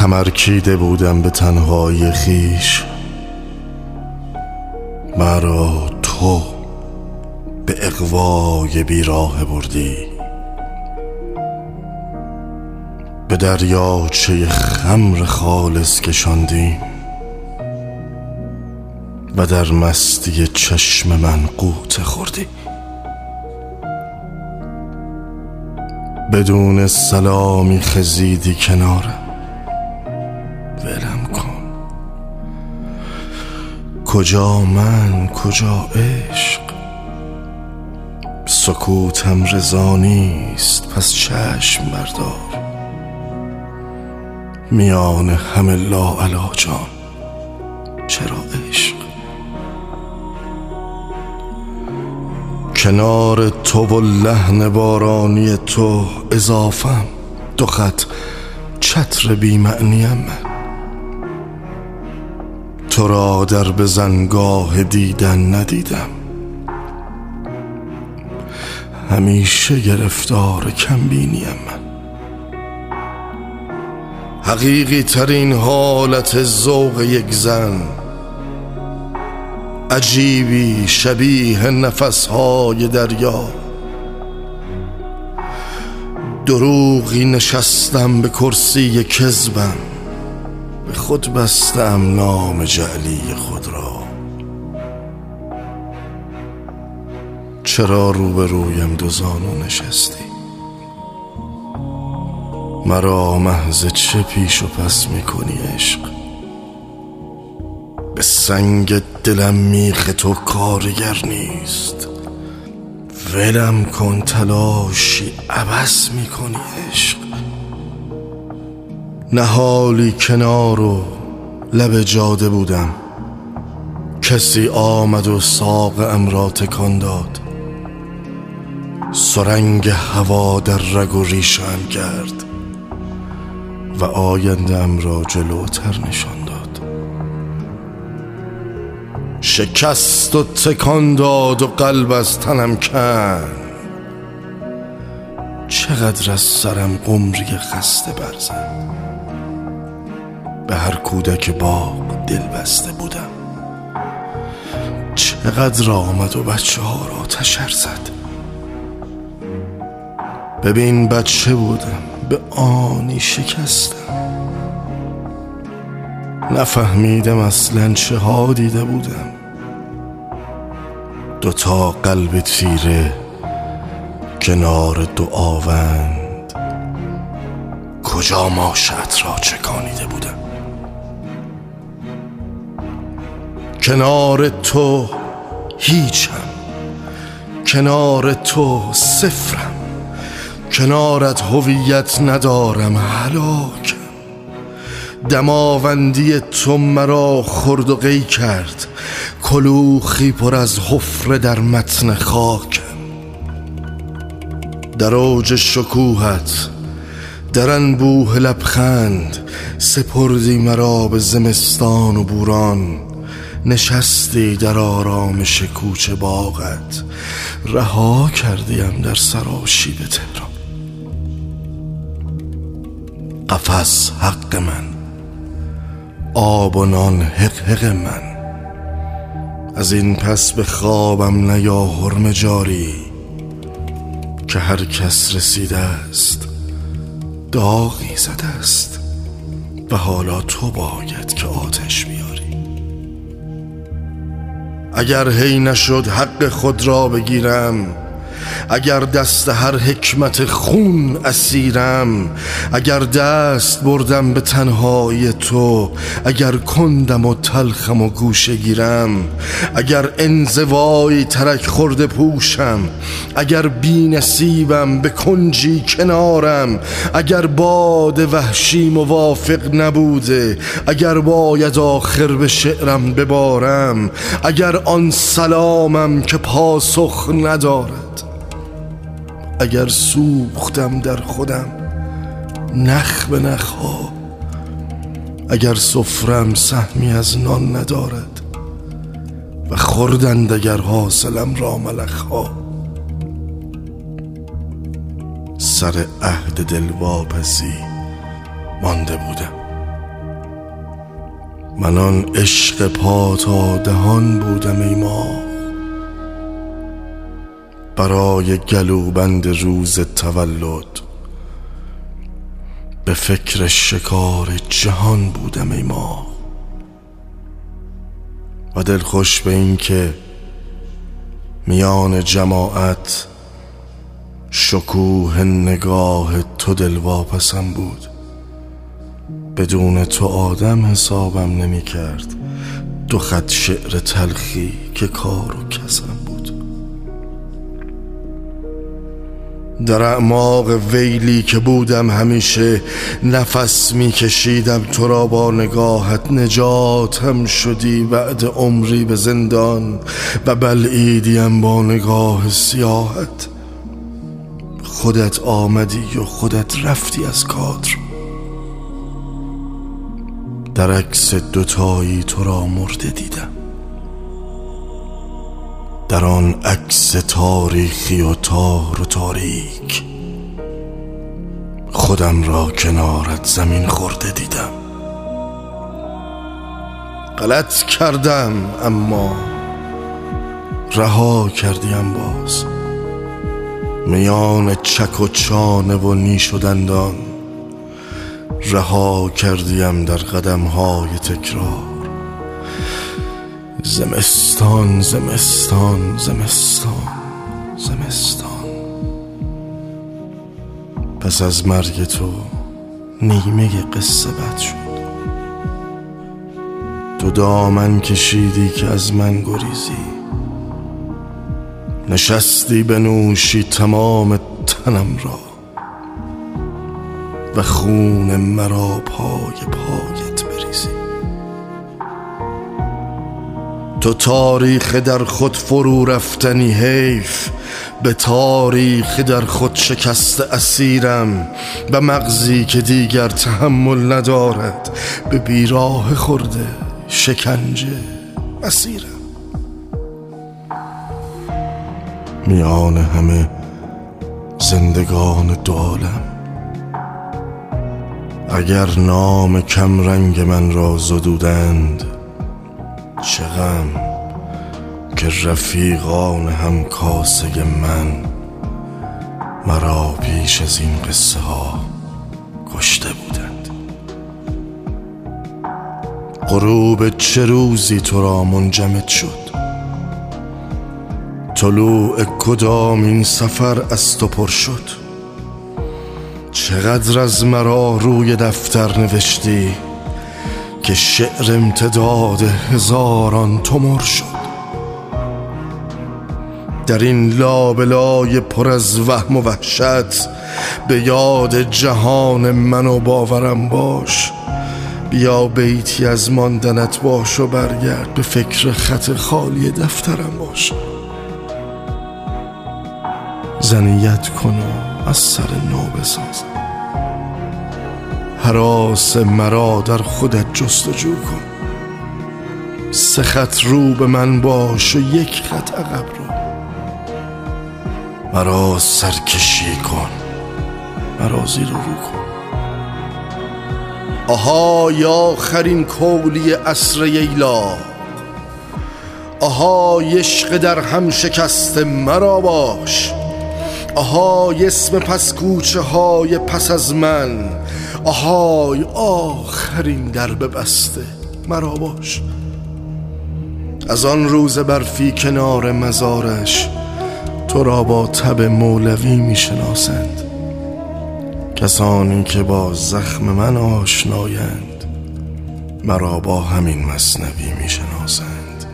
تمرکیده بودم به تنهایی خویش، مرا تو به اغوای بیراه بردی. به دریاچه خمر خالص کشاندیم و در مستی چشم من غوطه خوردی. بدون سلامی خزیدی کنارم، ولم کن. کجا من کجا عشق؟ سکوتم رضا نیست، پس چشم بردار. میان همه لاعلاجان چرا عشق؟ کنار تو و لحن بارانی تو اضافم، دو خط چتر بی معنیم من. تو را در بزنگاه دیدن ندیدم، همیشه گرفتار کمبینیم من. حقیقی ترین حالت ذوق یک زن، عجیبی شبیه نفسهای دریا. دروغی نشستم به کرسی کذبم، به خود بستم نام جعلی خود را. چرا روبرویم دو زانو نشستی؟ مرا محض چه پیش و پس میکنی عشق؟ به سنگ دلم میخ تو کارگر نیست، ولم کن. تلاشی عبث میکنی عشق. نهالی کنار و لب جاده بودم، کسی آمد و ساقم را تکان داد. سرنگ هوا در رگ و ریشم کرد و آینده‌ام را جلوتر نشان داد. شکست و تکان داد و قلب از تنم کند. چقدر از سرم قمری خسته برزد. به هر کودک باغ دل بسته بودم، چقدر آمد و بچه ها را تشر زد. ببین بچه بودم، به آنی شکستم. نفهمیدم اصلا چه ها دیده بودم. دوتا قلب تیره کنار دو آوند، کجا ماشت را چکانیده بودم. کنار تو هیچم، کنار تو صفرم. کنارت هویت ندارم، هلاکم. دماوندی تو مرا خرد و قی کرد، کلوخی پر از حفره در متن خاکم. در اوج شکوهت، در انبوه لبخند، سپردی مرا به زمستان و بوران. نشستی در آرامش کوچه باغت، رها کردیم در سراشیب تهران. قفس حق من، آب و نان حق من. از این پس به خوابم نیا حرم جاری، که هر کس رسیده است داغی زده است و حالا تو باید که آتش بیاری. اگر هی نشد حق خود را بگیرم، اگر دست هر حکمت خون اسیرم، اگر دست بردم به تنهایی تو، اگر کندم و تلخم و گوشه گیرم، اگر انزوایی ترک خورده پوشم، اگر بی نصیبم به کنجی کنارم، اگر باد وحشی موافق نبوده، اگر باید آخر به شعرم ببارم، اگر آن سلامم که پاسخ ندارد، اگر سوختم در خودم نخ به نخها، اگر سفرم سهمی از نان ندارد و خوردند اگر حاصلم را ملخها. سر عهد دلواپسی مانده بودم، من آن عشق پا تا دهان بودم ای ماه، برای گلوبند روز تولد به فکر شکار جهان بودم ای ماه. و دلخوش به این که میان جماعت شکوه نگاه تو دلواپسم بود. بدون تو آدم حسابم نمی کرد، 2 خط شعر تلخی که کار و کسم بود. در اعماق ویلی که بودم همیشه نفس می کشیدم تو را با نگاهت، نجاتم شدی بعد عمری به زندان و بلعیدیم با نگاه سیاهت. خودت آمدی و خودت رفتی از کادر، در عکس دوتایی تو را مرده دیدم. در آن عکس تاریخی و تار و تاریک خودم را کنارت زمین خورده دیدم. غلط کردم اما رها کردیم باز، میان چک و چانه و نیش و دندان رها کردیم در قدم‌های تکرار. زمستان زمستان زمستان زمستان، پس از مرگ تو نیمه قصه بد شد. تو دامن کشیدی که از من گریزی، نشستی بنوشی تمام تنم را و خون مرا پای پایت بریزی. تو تاریخ در خود فرو رفتنی، حیف به تاریخ در خود شکست اسیرم و مغزی که دیگر تحمل ندارد به بیراه خورده شکنجه اسیرم. میان همه زندگان دو عالم اگر نام کمرنگ من را زدودند، چه غم که رفیقان هم کاسه من مرا پیش از این قصه ها کشته بودند. غروب چه روزی تو را منجمد شد، طلوع کدام این سفر از تو پر شد. چقدر از مرا روی دفتر نوشتی که شعر امتداد هزاران تومر شد. در این لابلای پر از وهم و وحشت به یاد جهان من و باورم باش. بیا بیتی از ماندنت باش و برگرد به فکر خط خالی دفترم باش. زنیت کن و از سر نو بسازم، هراس مرا در خودت جستجو کن. 3 خط رو به من باش و 1 خط عقب رو. مرا سرکشی کن، مرا زیر رو کن. آهای آخرین کولی عصر ییلا، آهای عشق در هم شکست مرا باش. آهای اسم پس کوچه های پس از من، آهای آخرین درب بسته مرا باش. از آن روز برفی کنار مزارش تو را با تب مولوی می شناسند. کسانی که با زخم من آشنایند مرا با همین مثنوی می شناسند.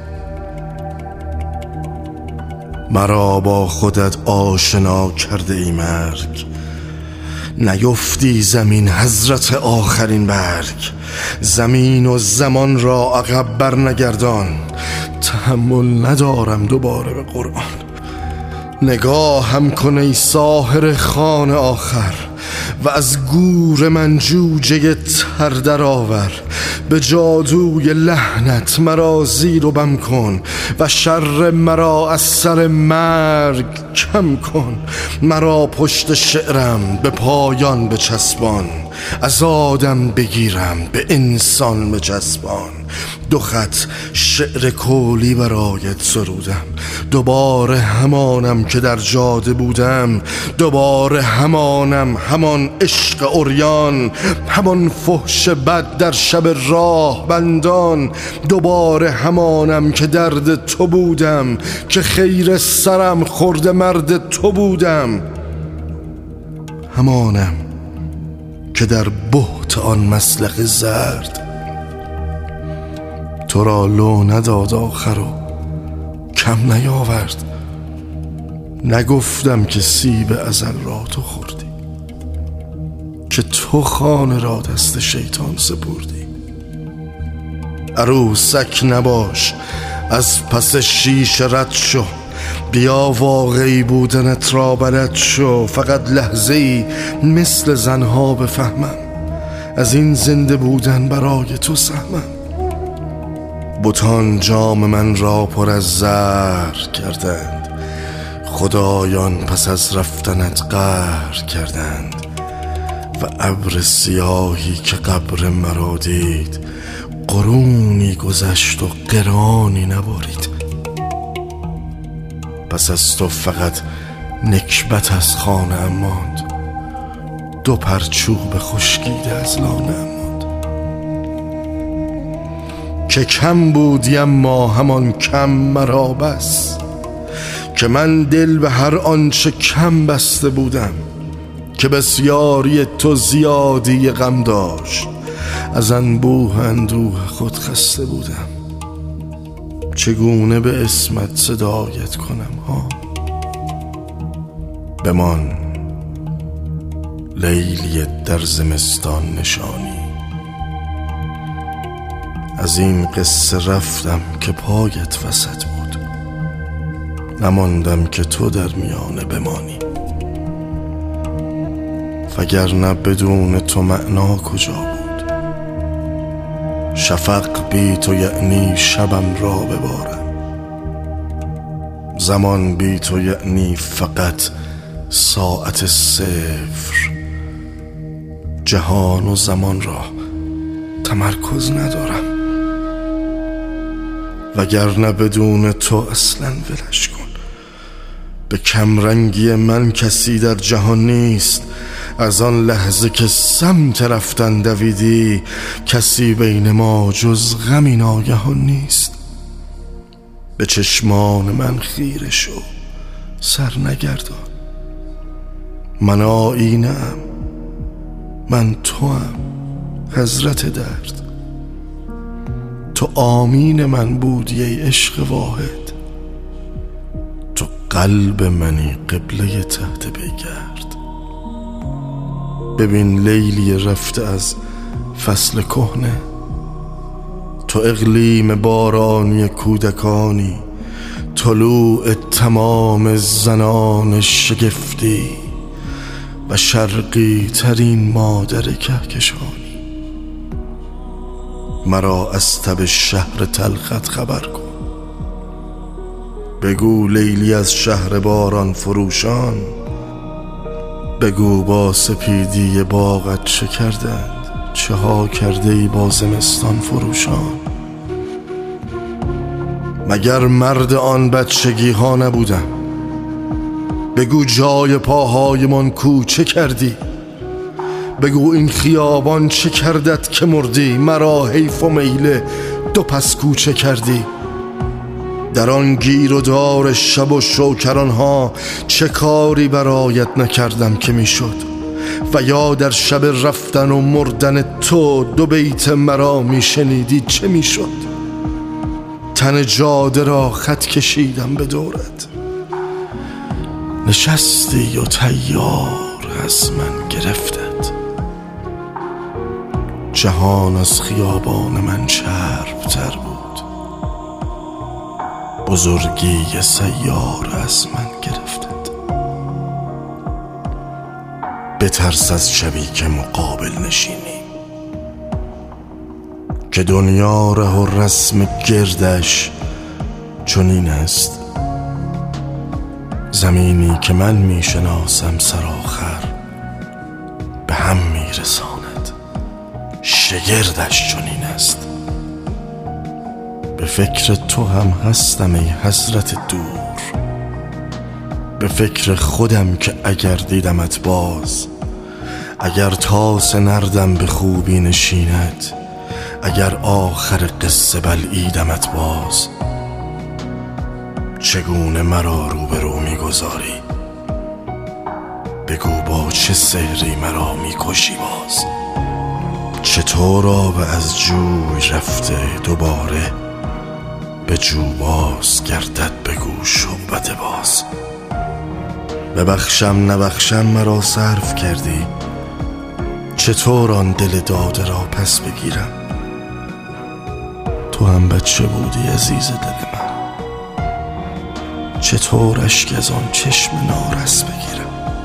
مرا با خودت آشنا کرده ای مرگ، نیفتی زمین حضرت آخرین برگ. زمین و زمان را عقب بر نگردان، تحمل ندارم دوباره به قرآن. نگاه هم کن ای ساحر خان آخر و از گور من جوجه تر در آور. به جادوی لحنت مرا زیر و بم کن و شر مرا از سر مرگ کم کن. مرا پشت شعرم به پایان بچسبان، از آدم بگیرم به انسان بچسبان. 2 خط شعر کولی برایت سرودم، دوباره همانم که در جاده بودم، دوباره همانم، همان عشق عریان، همان فحش بد در شب راه بندان، دوباره همانم که درد تو بودم، که خیر سرم خورده مرد تو بودم، همانم که در بهت آن مسلخ زرد تو را لو نداد آخر و کم نیاورد. نگفتم که سیب ازل را تو خوردی، که تو خانه را دست شیطان سپردی. عروسک نباش، از پس شیشه رد شو، بیا واقعی بودنت را بلد شو. فقط لحظه‌ای مثل زنها بفهمم، از این زنده بودن برای تو سهمم. بتان جام من را پر از زهر کردند، خدایان پس از رفتنت قهر کردند. و ابر سیاهی که قبر مرا دید، قرونی گذشت و قرانی نبارید. پس از تو فقط نکبت از خانه ام ماند، 2 پرچوب خشکیده از لانه ام ماند. که کم بودی اما همان کم مرا بس، که من دل به هر آنچه کم بسته بودم. که بسیاری تو زیادی غم داشت، از انبوه اندوه خود خسته بودم. چگونه به اسمت صدایت کنم ها؟ بمان لیلی در زمستان نشانی، از این قصه رفتم که پایت وسط بود، نماندم که تو در میانه بمانی. وگرنه بدون تو معنا کجا بود؟ شفق بی تو یعنی شبم را ببارم، زمان بی تو یعنی فقط ساعت 0. جهان و زمان را تمرکز ندارم. وگرنه بدون تو اصلا ولش کن. به کمرنگی من کسی در جهان نیست، از آن لحظه که سمت رفتن دویدی، کسی بین ما جز غمی ناگهان نیست. به چشمان من خیره شو، سر نگردان. من آینه ام، من توام، حضرت درد. تو آمین من بودی ای عشق واحد، تو قلب منی قبله تحت پیگرد. ببین لیلی رفته از فصل کهنه، تو اقلیم بارانی کودکانی، طلوع تمام زنان شگفتی و شرقی ترین مادر کهکشانی. مرا از تب شهر تلخت خبر کن، بگو لیلی از شهر باران فروشان، بگو با سپیدی باغت چه کردند، چه ها کرده ای با زمستان فروشان. مگر مرد آن بچگی ها نبودم؟ بگو جای پاهای من کوچه کردی، بگو این خیابان چه کردت که مردی. مرا حیف و میل 2 پس کوچه کردی. در آن گیر و دار شب و شوکران ها چه کاری برایت نکردم که میشد؟ و یا در شب رفتن و مردن تو 2 بیت مرا میشنیدی چه میشد؟ تن جاده را خط کشیدم به دورت، نشستی و تیار از من گرفتت. جهان از خیابان من چرب‌تر بود، بزرگی سیاره از من گرفتت. بترس از شبی که مقابل نشینی، که دنیا ره و رسم گردش چنین است. زمینی که من میشناسم سرآخر به هم میرساند. شگردش چنین است. به فکر تو هم هستم ای حضرت دور، به فکر خودم که اگر دیدمت باز، اگر طاس نردم به خوبی نشیند، اگر آخر قصه بلعیدمت باز، چگونه مرا روبرو میگذاری؟ بگو با چه سحری مرا میکشی باز؟ چطور آب از جوی رفته دوباره به جو باز گردد؟ بگو شعبده باز. ببخشم نبخشم مرا صرف کردی، چطور آن دل داده را پس بگیرم؟ تو هم بچه بودی عزیز دل من، چطور اشک از آن چشم نارس بگیرم؟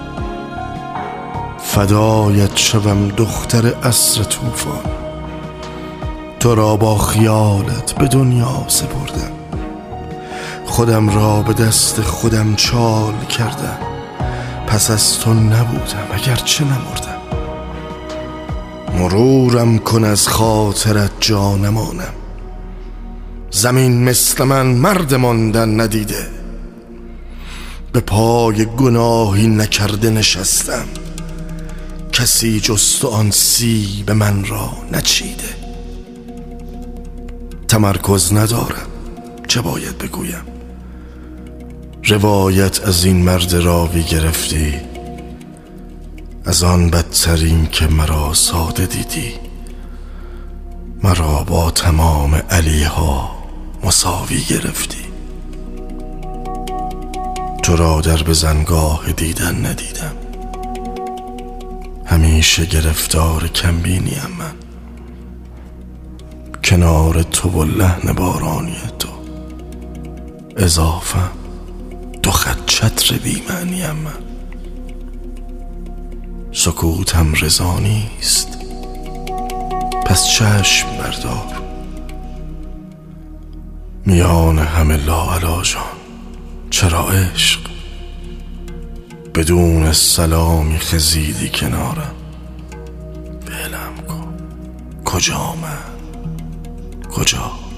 فدایت شوم دختر عصر طوفان، تو را با خیالت به دنیا سپردم، خودم را به دست خودم چال کردم، پس از تو نبودم اگرچه نمردم. مرورم کن از خاطرت جانمانم، زمین مثل من مرد ماندن ندیده، به پای گناهی نکرده نشستم، کسی جز تو آن سیب من را نچیده. تمرکز ندارم چه باید بگویم، روایت از این مرد راوی گرفتی، از آن بدترین که مرا ساده دیدی، مرا با تمام علیها مساوی گرفتی. تو را در بزنگاه دیدن ندیدم، همیشه گرفتار کمبینیم من، کنار تو و لحن بارانی تو اضافم دو خط چتر بی‌معنیم من. سکوتم رضا نیست پس چشم بردار، میان همه لاعلاجان چرا عشق؟ بدون سلامی خزیدی کنارم، ولم کن کجا من کجا؟